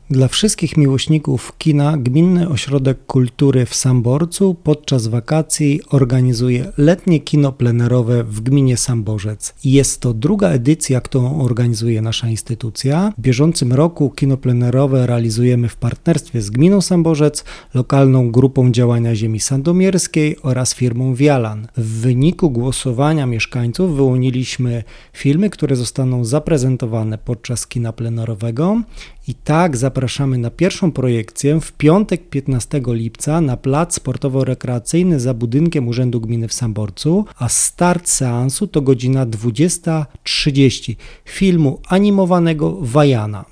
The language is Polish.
Dla wszystkich miłośników kina Gminny Ośrodek Kultury w Samborcu podczas wakacji organizuje letnie kino plenerowe w gminie Samborzec. Jest to druga edycja, którą organizuje nasza instytucja. W bieżącym roku kino plenerowe realizujemy w partnerstwie z gminą Samborzec, lokalną grupą działania ziemi sandomierskiej oraz firmą Vialan. W wyniku głosowania mieszkańców wyłoniliśmy filmy, które zostaną zaprezentowane podczas kina plenerowego. I tak zapraszamy na pierwszą projekcję w piątek 15 lipca na plac sportowo-rekreacyjny za budynkiem Urzędu Gminy w Samborcu, a start seansu to godzina 20:30 filmu animowanego Wajana.